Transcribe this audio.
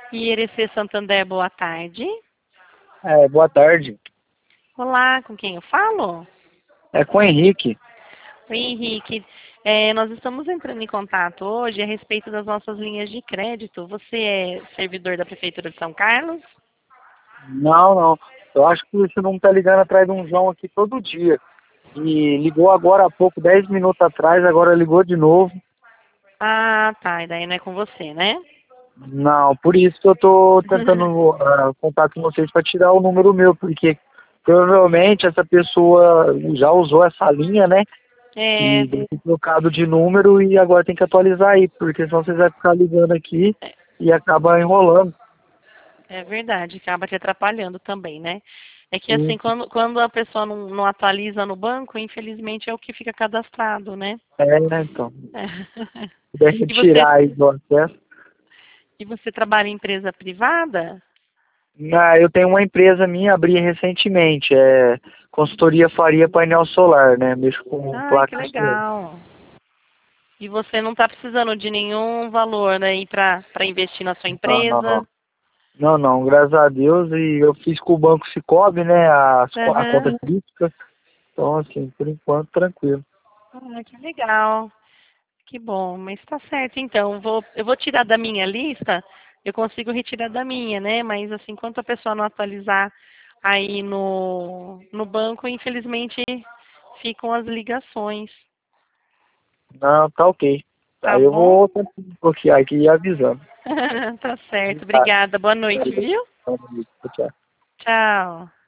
IRC Santander, boa tarde. Boa tarde. Olá, com quem eu falo? É com o Henrique. Oi, Henrique. Nós estamos entrando em contato hoje a respeito das nossas linhas de crédito. Você é servidor da Prefeitura de São Carlos? Não, não. Eu acho que você não tá ligando atrás de um João aqui todo dia. E ligou agora há pouco, 10 minutos atrás, agora ligou de novo. Ah, tá. E daí não é com você, né? Não, por isso que eu tô tentando contato com vocês para tirar o número meu, porque provavelmente essa pessoa já usou essa linha, né? É, E deve ter trocado de número e agora tem que atualizar aí, porque senão vocês vão ficar ligando aqui e acaba enrolando. é verdade. Acaba te atrapalhando também, né? É que assim, Sim. quando a pessoa não atualiza no banco, infelizmente é o que fica cadastrado, né? Né, então. É. Se puder E você, retirar aí do acesso. e você trabalha em empresa privada? Eu tenho uma empresa minha, abri recentemente, consultoria Faria Painel Solar, né? Mexo com Ai, que placas solares. legal. E você não está precisando de nenhum valor, né, para investir na sua Não, empresa? não, não, não, graças a Deus, e eu fiz com o Banco Cicobi, né? A conta Aham. crítica, então assim, por enquanto, tranquilo. Ah, que legal. Que bom, mas está certo. Então, eu vou tirar da minha lista, eu consigo retirar da minha, né? Mas assim, enquanto a pessoa não atualizar aí no banco, infelizmente ficam as ligações. Não, tá ok. Tá Aí eu bom? vou bloquear aqui e avisando. Tá certo. Tá, Obrigada. Boa noite, viu? tchau. Tchau.